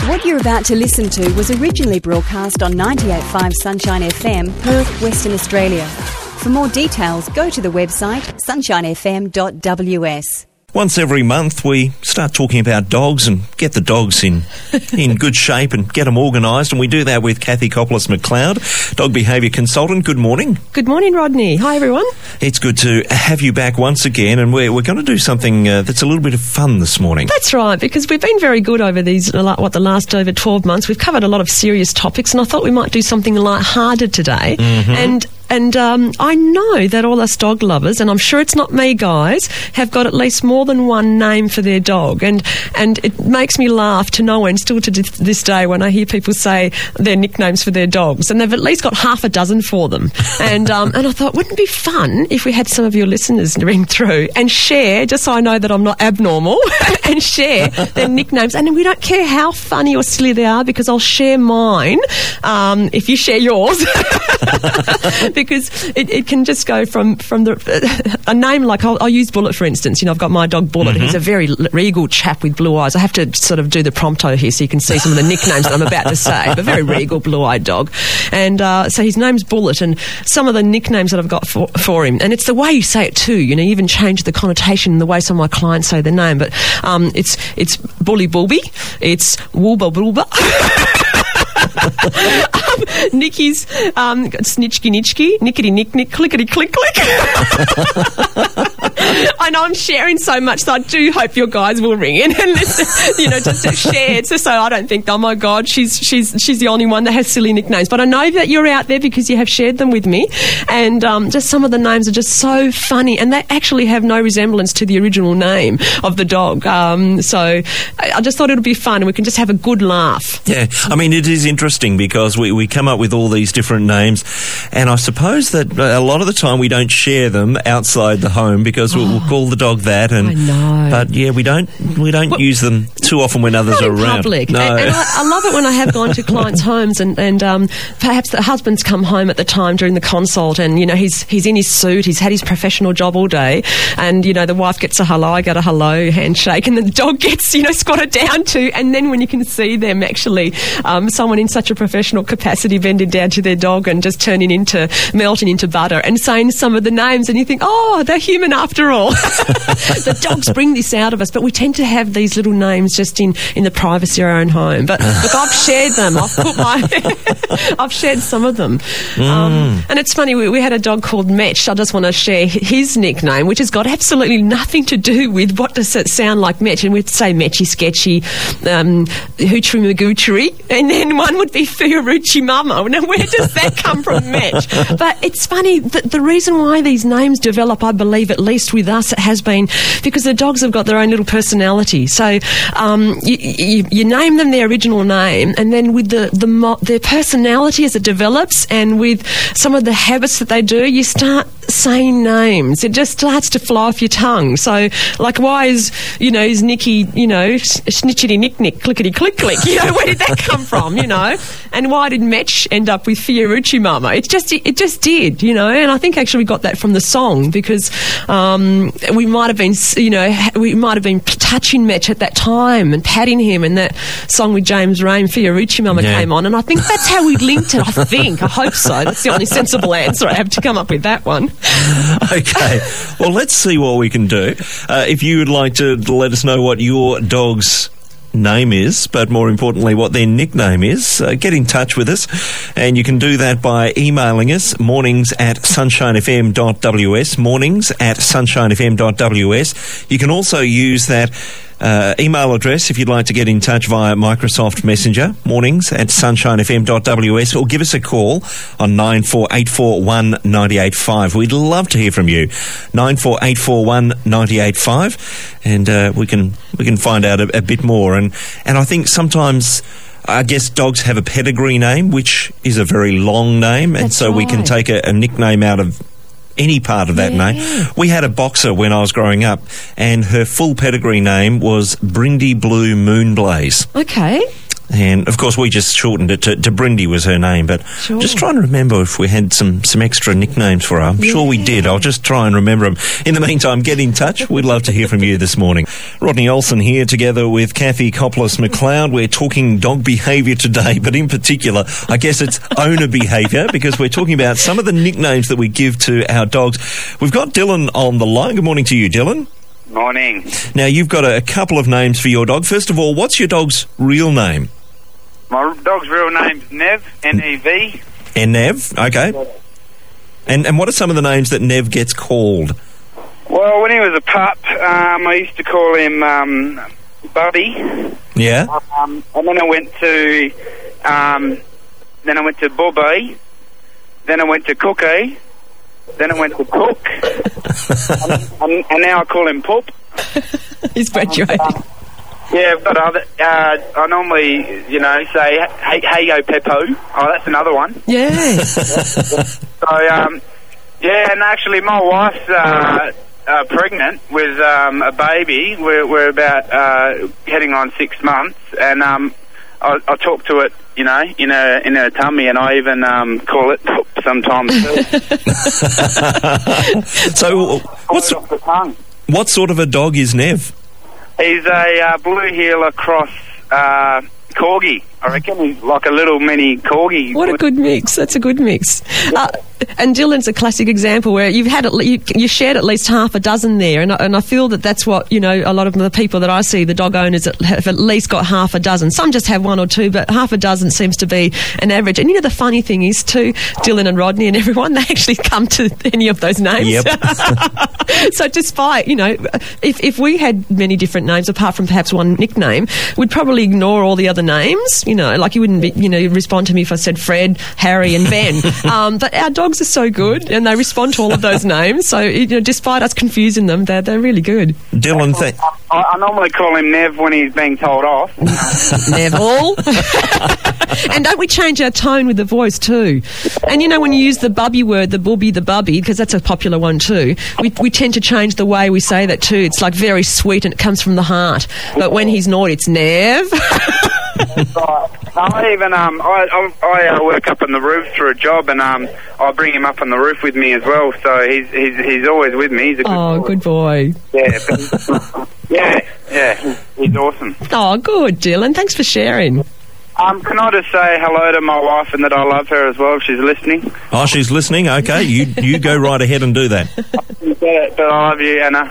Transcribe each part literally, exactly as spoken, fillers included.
What you're about to listen to was originally broadcast on ninety-eight point five Sunshine F M, Perth, Western Australia. For more details, go to the website sunshine f m dot w s. Once every month, we start talking about dogs and get the dogs in in good shape and get them organised, and we do that with Kathy Kopolis-McLeod, dog behaviour consultant. Good morning. Good morning, Rodney. Hi, everyone. It's good to have you back once again, and we're, we're going to do something uh, that's a little bit of fun this morning. That's right, because we've been very good over these, what, the last over twelve months. We've covered a lot of serious topics, and I thought we might do something light-hearted today. Mm-hmm. And And um, I know that all us dog lovers, and I'm sure it's not me, guys, have got at least more than one name for their dog. And and it makes me laugh to no end, still to this day, when I hear people say their nicknames for their dogs. And they've at least got half a dozen for them. And um, and I thought, wouldn't it be fun if we had some of your listeners ring through and share, just so I know that I'm not abnormal, and share their nicknames. And we don't care how funny or silly they are, because I'll share mine um, if you share yours. Because it, it can just go from, from the uh, a name like, I'll, I'll use Bullet, for instance. You know, I've got my dog Bullet. Mm-hmm. He's a very regal chap with blue eyes. I have to sort of do the prompto here so you can see some of the nicknames that I'm about to say. But very regal, blue-eyed dog. And uh, so his name's Bullet, and some of the nicknames that I've got for, for him. And it's the way you say it too. You know, you even change the connotation in the way some of my clients say the name. But um, it's it's Bully Bulby. It's Woolba Bulba. um, Nicky's um, Snitchky Nitchky, Nickety Nick Nick, Clickety Click Click. I know I'm sharing so much, so I do hope your guys will ring in and listen, you know, just to share, so, so I don't think, oh my God, she's she's she's the only one that has silly nicknames. But I know that you're out there because you have shared them with me, and um, just some of the names are just so funny, and they actually have no resemblance to the original name of the dog. Um, so I, I just thought it would be fun, and we can just have a good laugh. Yeah, I mean, it is interesting because we, we come up with all these different names, and I suppose that a lot of the time we don't share them outside the home because we'll, we'll call the dog that. And, I know. But yeah, we don't we don't well, use them too often when others are around. Public. No. And, and I, I love it when I have gone to clients' homes and, and um, perhaps the husband's come home at the time during the consult, and, you know, he's he's in his suit, he's had his professional job all day, and, you know, the wife gets a hello, I get a hello, handshake, and the dog gets, you know, squatted down to, and then when you can see them actually, um, someone in such a professional capacity bending down to their dog and just turning into, melting into butter and saying some of the names, and you think, oh, they're human after all. The dogs bring this out of us, but we tend to have these little names just in, in the privacy of our own home. But look, I've shared them. I've put my, I've shared some of them. Mm. Um, and it's funny, we, we had a dog called Metch. I just want to share his nickname, which has got absolutely nothing to do with what does it sound like Metch. And we'd say Metchy Sketchy, um, Hoochery Magoochery, and then one would be Fiorucci Mama. Now, where does that come from, Metch? But it's funny, the, the reason why these names develop, I believe, at least with us, it has been because the dogs have got their own little personality. So um, you, you, you name them their original name, and then with the, the mo- their personality as it develops, and with some of the habits that they do, you start saying names. It just starts to fly off your tongue. So, like, why is, you know, is Nicky, you know, snitchity nick nick, clickety click click? You know, where did that come from, you know? And why did Metch end up with Fiorucci Mama? It just, it just did, you know? And I think actually we got that from the song, because um, we might have been, you know, we might have been touching Metch at that time and patting him, and that song with James Rain, Fiorucci Mama, yeah. came on, and I think that's how we linked it. I think, I hope so. That's the only sensible answer I have to come up with that one. Okay, well, let's see what we can do. Uh, if you would like to let us know what your dog's name is, but more importantly what their nickname is, uh, get in touch with us, and you can do that by emailing us mornings at sunshine f m dot w s, mornings at sunshine f m dot w s. You can also use that Uh, email address if you'd like to get in touch via Microsoft Messenger, mornings at sunshine f m dot w s, or give us a call on nine four eight four one nine eight five. We'd love to hear from you. nine four eight four one nine eight five, and uh, we can we can find out a, a bit more. And and I think sometimes, I guess, dogs have a pedigree name, which is a very long name, That's and so right. we can take a, a nickname out of any part of that yeah. name. We had a boxer when I was growing up, and her full pedigree name was Brindy Blue Moonblaze. Okay. And, of course, we just shortened it to, to Brindy was her name, but Sure. just trying to remember if we had some, some extra nicknames for her. I'm Yeah. sure we did. I'll just try and remember them. In the meantime, get in touch. We'd love to hear from you this morning. Rodney Olsen here together with Kathy Coppolis-McLeod. We're talking dog behaviour today, but in particular, I guess it's owner behaviour, because we're talking about some of the nicknames that we give to our dogs. We've got Dylan on the line. Good morning to you, Dylan. Morning. Now, you've got a, a couple of names for your dog. First of all, what's your dog's real name? My dog's real name's Nev, N E V. And Nev, okay. And and what are some of the names that Nev gets called? Well, when he was a pup, um, I used to call him um, Bubby. Yeah? Um, and then I went to, um, then I went to Bobby. Then I went to Cookie. Then I went to Cook. and, and, and now I call him Poop. He's graduating. Um, Yeah, but other, uh, I normally, you know, say, hey, hey, yo, Peppo. Oh, that's another one. Yeah. So, um, yeah, and actually my wife's uh, uh, pregnant with um, a baby. We're, we're about uh, heading on six months, and um, I, I talk to it, you know, in her, in her tummy, and I even um, call it poop sometimes too. So, what's, off the tongue. what sort of a dog is Nev? He's a uh, blue heeler cross uh, corgi. I reckon he's like a little mini corgi. What a good mix. That's a good mix. Uh, and Dylan's a classic example where you've had at le- you, you shared at least half a dozen there, and I, and I feel that that's what, you know, a lot of the people that I see, the dog owners that have at least got half a dozen. Some just have one or two, but half a dozen seems to be an average. And you know, the funny thing is too, Dylan and Rodney and everyone, they actually come to any of those names. Yep. So despite, you know, if, if we had many different names apart from perhaps one nickname, we'd probably ignore all the other names. You know, like you wouldn't be, you know, respond to me if I said Fred, Harry and Ben. um, but our dogs are so good and they respond to all of those names. So, you know, despite us confusing them, they're, they're really good. Dylan, th- I, I normally call him Nev when he's being told off. Neville. And don't we change our tone with the voice too? And you know, when you use the bubby word, the booby, the bubby, because that's a popular one too, we, we tend to change the way we say that too. It's like very sweet and it comes from the heart. But when he's naughty, it's Nev. Right. I even um I I, I uh, work up on the roof for a job, and um I bring him up on the roof with me as well. So he's he's he's always with me. He's a good Oh, boy. good boy. Yeah, but, yeah, yeah. He's awesome. Oh, good, Dylan. Thanks for sharing. Um, can I just say hello to my wife and that I love her as well if she's listening? oh, she's listening? Okay, you you go right ahead and do that. But, but I love you, Anna.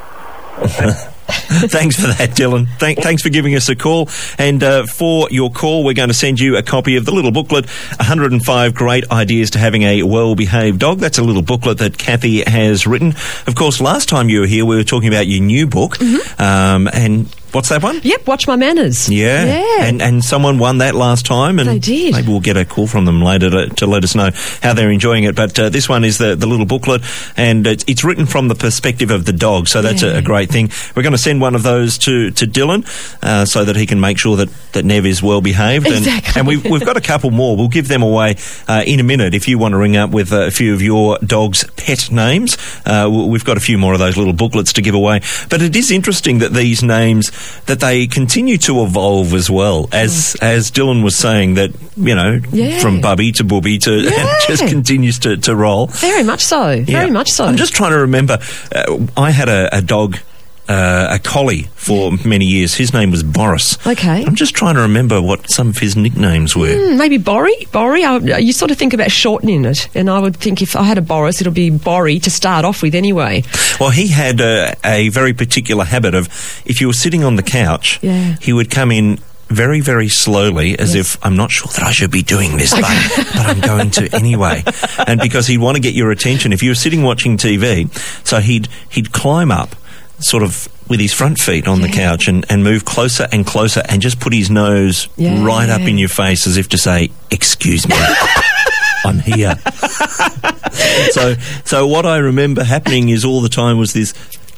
Thanks for that, Dylan. Thank, thanks for giving us a call. And uh, for your call, we're going to send you a copy of the little booklet, one hundred five Great Ideas to Having a Well-Behaved Dog. That's a little booklet that Kathy has written. Of course, last time you were here, we were talking about your new book. Mm-hmm. Um, and what's that one? Yep, Watch My Manners. Yeah. Yeah. And and someone won that last time. And They did. Maybe we'll get a call from them later to, to let us know how they're enjoying it. But uh, this one is the, the little booklet, and it's, it's written from the perspective of the dog, so that's Yeah. a, a great thing. We're going to send one of those to, to Dylan uh, so that he can make sure that, that Nev is well behaved. Exactly. And, and we've, we've got a couple more. We'll give them away uh, in a minute if you want to ring up with uh, a few of your dog's pet names. Uh, we've got a few more of those little booklets to give away. But it is interesting that these names, that they continue to evolve as well. As as Dylan was saying, that, you know, Yeah. from Bubby to Booby to Yeah. it just continues to, to roll. Very much so. Very Yeah. much so. I'm just trying to remember. Uh, I had a, a dog, uh, a collie, for many years. His name was Boris. Okay. I'm just trying to remember what some of his nicknames were. Hmm, maybe Borry. Borry. I, you sort of think about shortening it, and I would think if I had a Boris, it'll be Borry to start off with anyway. Well, he had a, a very particular habit of, if you were sitting on the couch, Yeah. he would come in very, very slowly, as Yes. if, I'm not sure that I should be doing this, but, but I'm going to anyway. And because he'd want to get your attention, if you were sitting watching T V, so he'd he'd climb up, sort of with his front feet on the Yeah. couch, and, and move closer and closer, and just put his nose Yeah. right up in your face, as if to say, excuse me. I'm here. so, so what I remember happening is all the time was this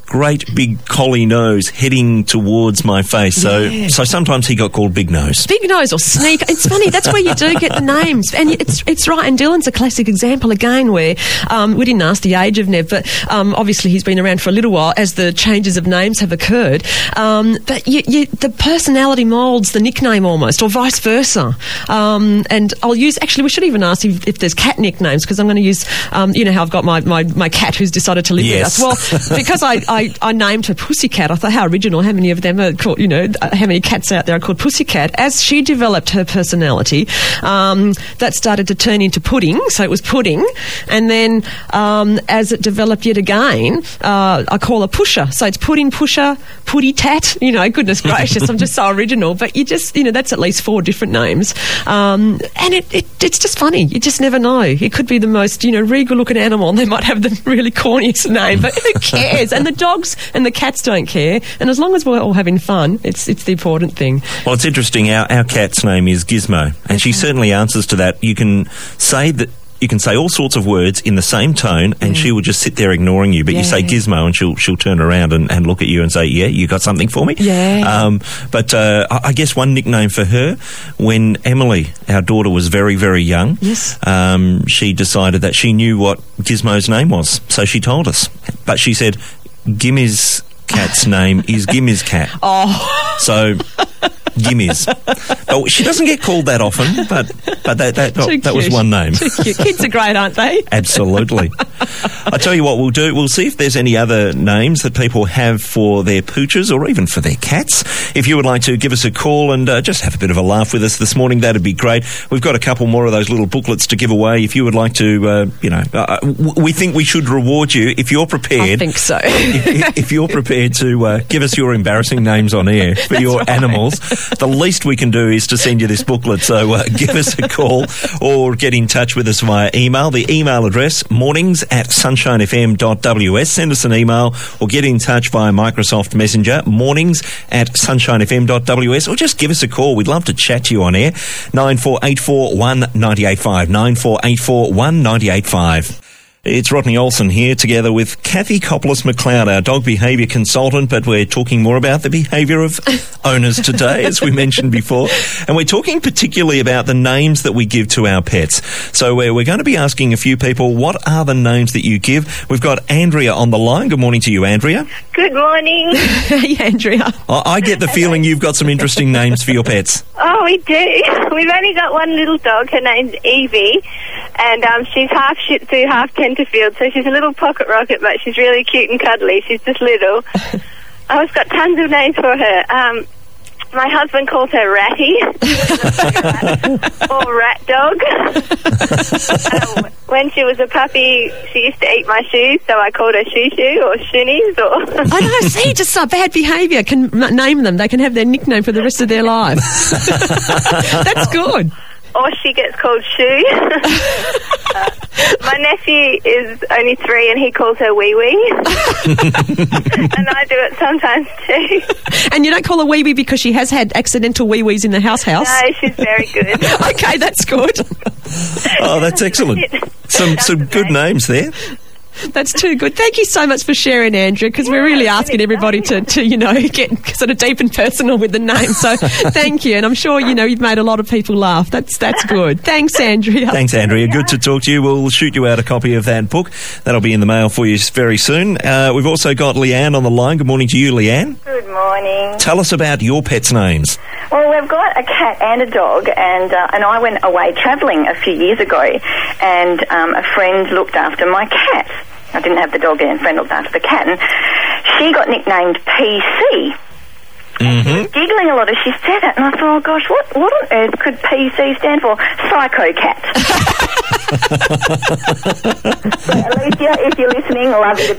great big collie nose heading towards my face. So Yeah. so sometimes he got called Big Nose. Big Nose or Sneak. It's funny, that's where you do get the names. And it's it's right. And Dylan's a classic example again where um, we didn't ask the age of Nev, but um, obviously he's been around for a little while as the changes of names have occurred. Um, but you, you, the personality moulds the nickname almost, or vice versa. Um, and I'll use, actually, we should even ask if, if there's cat nicknames, because I'm going to use, um, you know how I've got my, my, my cat who's decided to live Yes. with us. Well, because I, I, I named her Pussycat, I thought, how original, how many of them are called, you know, how many cats out there are called Pussycat. As she developed her personality, um, that started to turn into Pudding, so it was Pudding. And then um, as it developed yet again, uh, I call her Pusher. So it's Pudding, Pusher, Puddy Tat. You know, goodness gracious, I'm just so original. But you just, you know, that's at least four different names. Um, and it, it, it's just funny. You just never know. It could be the most, you know, regal-looking animal, and they might have the really corniest name, but who cares? And the dogs and the cats don't care. And as long as we're all having fun, it's it's the important thing. Well, it's interesting. Our, our cat's name is Gizmo, and she certainly answers to that. You can say that. You can say all sorts of words in the same tone, and she will just sit there ignoring you. But you say Yeah. Gizmo, and she'll she'll turn around and, and look at you and say, "Yeah, you got something for me?" Yeah. Um, but uh, I I guess one nickname for her, when Emily, our daughter, was very very young, Yes. um, she decided that she knew what Gizmo's name was, so she told us. But she said, "Gimmy's cat's name is Gimmy's cat." Oh. So. Gimmies. Oh, she doesn't get called that often, but but that that, Too that was cute. one name. Too cute. Kids are great, aren't they? Absolutely. I tell you what we'll do. We'll see if there's any other names that people have for their pooches or even for their cats. If you would like to give us a call and uh, just have a bit of a laugh with us this morning, that'd be great. We've got a couple more of those little booklets to give away. If you would like to, uh, you know, uh, w- we think we should reward you if you're prepared. I think so. if, if you're prepared to uh, give us your embarrassing names on air for your right. animals, the least we can do is to send you this booklet. So uh, give us a call or get in touch with us via email. The email address, mornings at sunshine f m dot w s. Send us an email or get in touch via Microsoft Messenger, mornings at sunshine f m dot w s, or just give us a call. We'd love to chat to you on air. nine four eight four one nine eight five, nine four eight four one nine eight five. It's Rodney Olsen here together with Kathy Coppolis-McLeod, our dog behaviour consultant, but we're talking more about the behaviour of owners today, as we mentioned before. And we're talking particularly about the names that we give to our pets. So we're, we're going to be asking a few people, what are the names that you give? We've got Andrea on the line. Good morning to you, Andrea. Good morning. Hey, Andrea. I, I get the feeling you've got some interesting names for your pets. Oh, we do. We've only got one little dog. Her name's Evie, and um, she's half Shih Tzu, half Tenterfield, so she's a little pocket rocket, but she's really cute and cuddly. She's just little. I've got tons of names for her. Um, my husband calls her Ratty, or Rat Dog. um, when she was a puppy, she used to eat my shoes, so I called her Shoo Shoo or Shoonies. Or I know, see, just uh, bad behaviour. Can m- name them. They can have their nickname for the rest of their lives. That's good. Or she gets called Shoo. uh, my nephew is only three and he calls her Wee Wee. And I do it sometimes too. And you don't call her Wee Wee because she has had accidental wee wees in the house house? No, she's very good. Okay, that's good. Oh, that's excellent. Some, some good names there. That's too good. Thank you so much for sharing, Andrea, because we're really asking everybody to, to, you know, get sort of deep and personal with the name. So thank you. And I'm sure, you know, you've made a lot of people laugh. That's that's good. Thanks, Andrea. Thanks, Andrea. Good to talk to you. We'll shoot you out a copy of that book. That'll be in the mail for you very soon. Uh, we've also got Leanne on the line. Good morning to you, Leanne. Good morning. Tell us about your pets' names. Well, we've got a cat and a dog, and uh, and I went away travelling a few years ago, and um, a friend looked after my cat. I didn't have the dog and a friend looked after the cat, and she got nicknamed P C. Mm-hmm. She was giggling a lot as she said it, and I thought, oh gosh, what, what on earth could P C stand for? Psycho cat. Alicia, if you're listening, I love you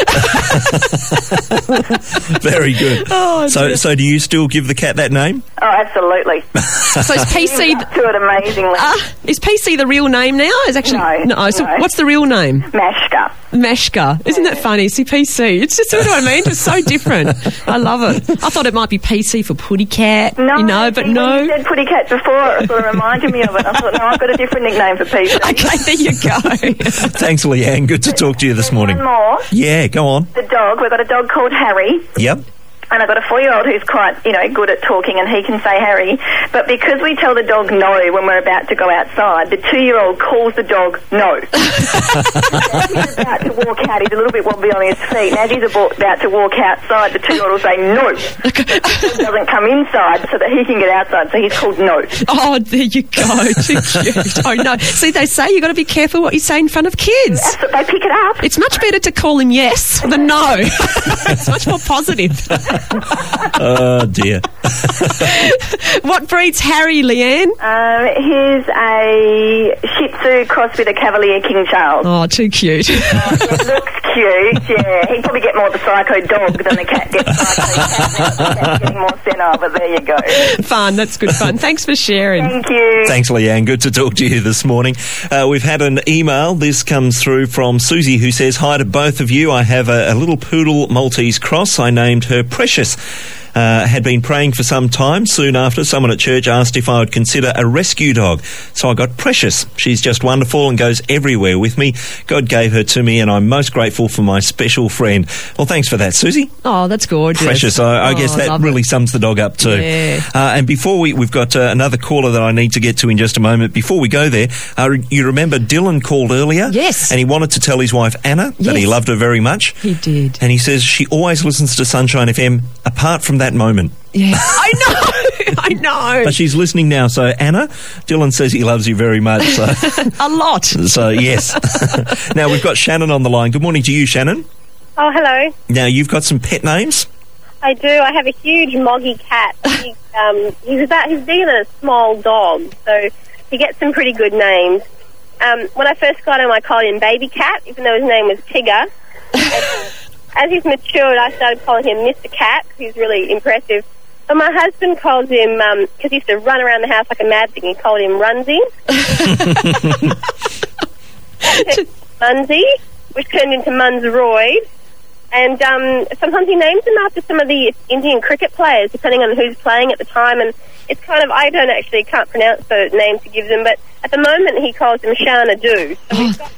to bits. Very good. Oh, so, dear. so do you still give the cat that name? Oh, absolutely. So is P C... Up to it amazingly. Uh, is P C the real name now? Is actually No, So no. what's the real name? Mashka. Meshka. Isn't that funny? See, P C. It's just, you know what I mean? It's so different. I love it. I thought it might be P C for Putty Cat. No, you know, but see, no. When you said Putty Cat before, it sort of reminded me of it. I thought, no, I've got a different nickname for P C. Okay, there you go. Thanks, Leanne. Good to talk to you this morning. One more. Yeah, go on. The dog. We've got a dog called Harry. Yep. And I've got a four-year-old who's quite, you know, good at talking, and he can say Harry. But because we tell the dog no when we're about to go outside, the two-year-old calls the dog no. As he's about to walk out, he's a little bit wobbly on his feet. And as he's about to walk outside, the two-year-old will say no. He doesn't come inside so that he can get outside, so he's called no. Oh, there you go. Too cute. Oh, no. See, they say you've got to be careful what you say in front of kids. That's what they pick it up. It's much better to call him yes than no. It's much more positive. Oh, dear. What breed's Harry, Leanne? Um, he's a Shih Tzu crossed with a Cavalier King Charles. Oh, too cute. It looks cute, yeah. He'd probably get more the psycho dog than the cat gets psycho cat. The cat's getting more senile, but there you go. Fun, that's good fun. Thanks for sharing. Thank you. Thanks, Leanne. Good to talk to you this morning. Uh, we've had an email. This comes through from Susie, who says, hi to both of you. I have a, a little poodle Maltese cross. I named her Precious. Uh, had been praying for some time. Soon after, someone at church asked if I would consider a rescue dog. So I got Precious. She's just wonderful and goes everywhere with me. God gave her to me, and I'm most grateful for my special friend. Well, thanks for that, Susie. Oh, that's gorgeous. Precious. I, I oh, guess that really it. sums the dog up too. Yeah. Uh, and before we, we've got uh, another caller that I need to get to in just a moment. Before we go there, uh, you remember Dylan called earlier? Yes. And he wanted to tell his wife, Anna, that yes. he loved her very much. He did. And he says she always listens to Sunshine F M apart from that moment. Yeah. I know. I know. But she's listening now. So, Anna, Dylan says he loves you very much. So. A lot. So, yes. Now, we've got Shannon on the line. Good morning to you, Shannon. Oh, hello. Now, you've got some pet names? I do. I have a huge moggy cat. He, um, he's about he's bigger than a small dog, so he gets some pretty good names. Um, when I first got him, I called him Baby Cat, even though his name was Tigger. And as he's matured, I started calling him Mister Cat, because he's really impressive. But my husband calls him, because um, he used to run around the house like a mad thing, he called him Runzy. Munzy, which turned into Munzeroid. And um, sometimes he names them after some of the Indian cricket players, depending on who's playing at the time. And it's kind of, I don't actually, can't pronounce the names to give them, but at the moment he calls them Shana Do. So he's got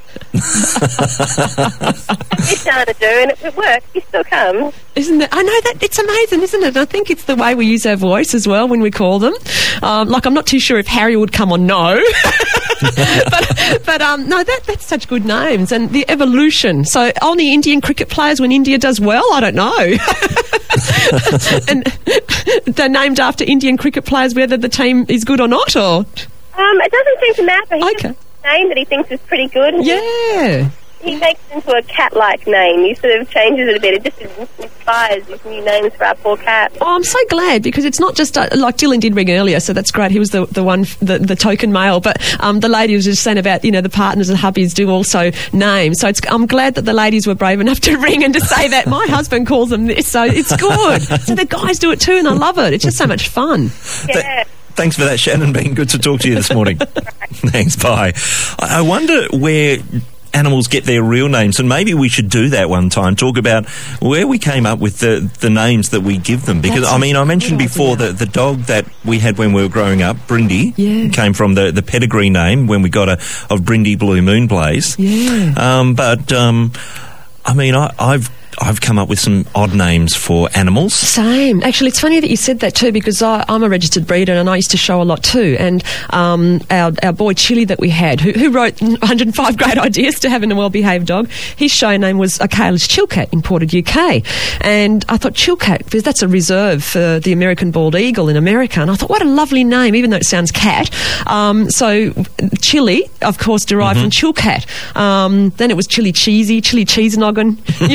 he's Shana Do, and it, it works. He still comes. Isn't it? I know that. It's amazing, isn't it? I think it's the way we use our voice as well when we call them. Um, like, I'm not too sure if Harry would come on no. but but um, no, that that's such good names. And the evolution. So only Indian cricket players when India does well? I don't know. And they're named after Indian cricket players whether the team is good or not, or? Um, it doesn't seem to matter. He okay. just a name that he thinks is pretty good. Yeah. He makes it into a cat-like name. He sort of changes it a bit. It just inspires these new names for our poor cat. Oh, I'm so glad, because it's not just uh, like Dylan did ring earlier, so that's great. He was the the one, the, the token male. But um, the lady was just saying about, you know, the partners and hubbies do also names. So it's, I'm glad that the ladies were brave enough to ring and to say that my husband calls them this. So it's good. So the guys do it too, and I love it. It's just so much fun. Yeah. Th- Thanks for that, Shannon. Been good to talk to you this morning. Thanks, bye. I wonder where animals get their real names, and maybe we should do that one time, talk about where we came up with the, the names that we give them. Because, That's I mean, I mentioned before that the dog that we had when we were growing up, Brindy, yeah. came from the, the pedigree name when we got a of Brindy Blue Moon Blaze. Yeah. Um, but, um, I mean, I, I've I've come up with some odd names for animals. Same. Actually, it's funny that you said that too, because I, I'm a registered breeder and I used to show a lot too. And um, our, our boy Chili that we had, who, who wrote one hundred five great ideas to having a well-behaved dog, his show name was a Kailash Chilcat, imported U K. And I thought Chilcat, because that's a reserve for the American bald eagle in America. And I thought, what a lovely name, even though it sounds cat. Um, so Chili, of course, derived mm-hmm. from Chilcat. Um, then it was Chili Cheesy, Chili Cheese Noggin, you know, and all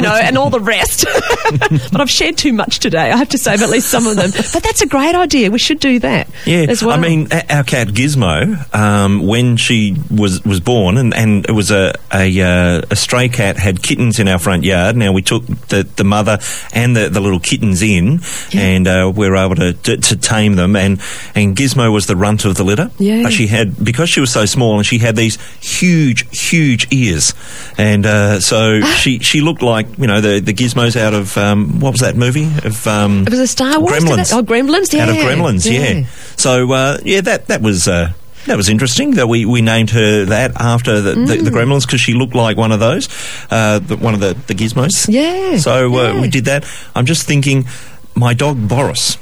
all the rest. But I've shared too much today, I have to save at least some of them. But that's a great idea. We should do that Yeah, as well. I mean, a- our cat Gizmo, um, when she was was born, and, and it was a a, uh, a stray cat, had kittens in our front yard. Now we took the, the mother and the, the little kittens in, Yeah. and uh, we were able to, to to tame them. And and Gizmo was the runt of the litter. Yeah. But she had, because she was so small, and she had these huge, huge ears, and uh, so she she looked like, you know, the the Gizmos out of um, what was that movie of um, it was a Star Wars. did Gremlins. it? Oh, Gremlins, yeah. Out of Gremlins, yeah. So uh, yeah, that that was. Uh, That was interesting that we, we named her that after the, the, the Gremlins, because she looked like one of those, uh, the, one of the, the gizmos. Yeah. So uh, yeah. we did that. I'm just thinking, my dog Boris.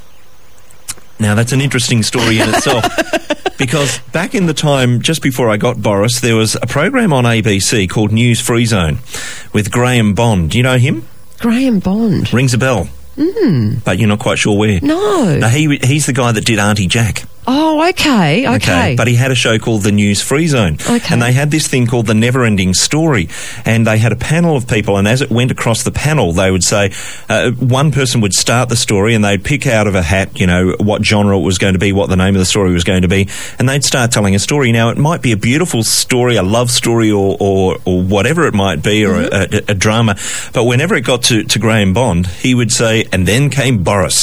Now, that's an interesting story in itself, because back in the time, just before I got Boris, there was a program on A B C called News Free Zone with Graham Bond. Do you know him? Graham Bond. Rings a bell. Mm. But you're not quite sure where. No. Now, he, he's the guy that did Auntie Jack. Oh, okay, okay. But he had a show called The News Free Zone. Okay. And they had this thing called The Never Ending Story. And they had a panel of people, and as it went across the panel, they would say, uh, one person would start the story, and they'd pick out of a hat, you know, what genre it was going to be, what the name of the story was going to be, and they'd start telling a story. Now, it might be a beautiful story, a love story, or, or, or whatever it might be, or mm-hmm. a, a, a drama. But whenever it got to, to Graham Bond, he would say, and then came Boris.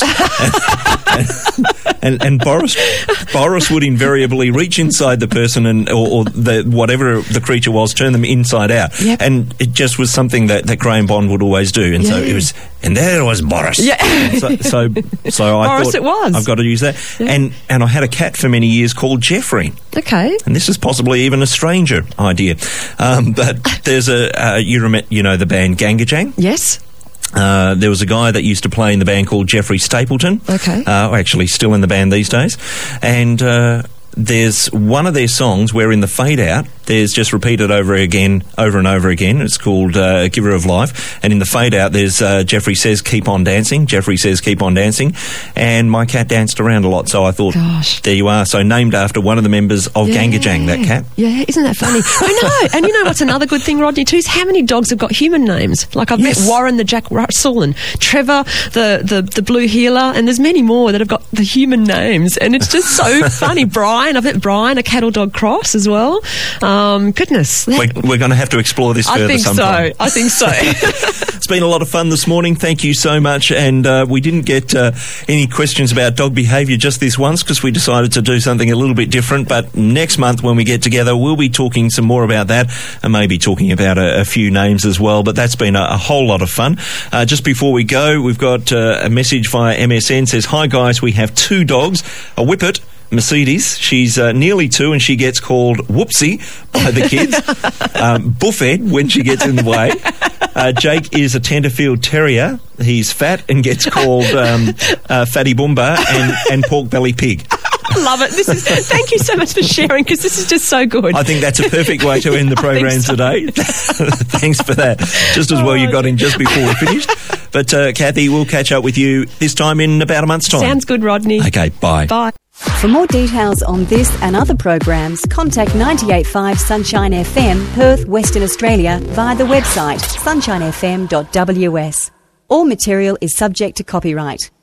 and, and, and Boris... Boris would invariably reach inside the person and or, or the, whatever the creature was, turn them inside out. Yep. And it just was something that, that Graham Bond would always do. And yeah. so it was, and there was Boris. Yeah. So, so, so I Boris thought, it was. I've got to use that. Yeah. And and I had a cat for many years called Jeffrey. Okay. And this is possibly even a stranger idea. Um, but there's a, uh, you, rem- you know the band Gangajang? Yes. Uh, there was a guy that used to play in the band called Jeffrey Stapleton. Okay. Uh, actually still in the band these days. And uh, there's one of their songs where in the fade out, there's just repeated over again, over and over again. It's called uh, Giver of Life. And in the fade out, there's uh, Jeffrey says, keep on dancing. Jeffrey says, keep on dancing. And my cat danced around a lot, so I thought, Gosh. there you are. So named after one of the members of Yeah. Gangajang, that cat. Yeah, isn't that funny? I know. And you know what's another good thing, Rodney, too, is how many dogs have got human names? Like I've Yes. met Warren the Jack Russell and Trevor the, the, the Blue Heeler, and there's many more that have got the human names. And it's just so funny. Brian, I've met Brian, a cattle dog cross as well. Um, goodness. We're, we're going to have to explore this further I think sometime. so. I think so. It's been a lot of fun this morning. Thank you so much. And uh, we didn't get uh, any questions about dog behaviour just this once because we decided to do something a little bit different. But next month when we get together, we'll be talking some more about that and maybe talking about a, a few names as well. But that's been a, a whole lot of fun. Uh, just before we go, we've got uh, a message via M S N. Says, hi guys, we have two dogs, a Whippet, Mercedes. She's uh, nearly two and she gets called Whoopsie by the kids. um, Buffet when she gets in the way. Uh, Jake is a Tenterfield Terrier. He's fat and gets called um, uh, Fatty Boomba and, and Pork Belly Pig. I love it. This is. Thank you so much for sharing because this is just so good. I think that's a perfect way to end the I think program so. today. Thanks for that. Just as well you got in just before we finished. But uh, Kathy, we'll catch up with you this time in about a month's time. Sounds good, Rodney. Okay, bye. Bye. For more details on this and other programs, contact ninety-eight point five Sunshine F M, Perth, Western Australia, via the website sunshine f m dot w s. All material is subject to copyright.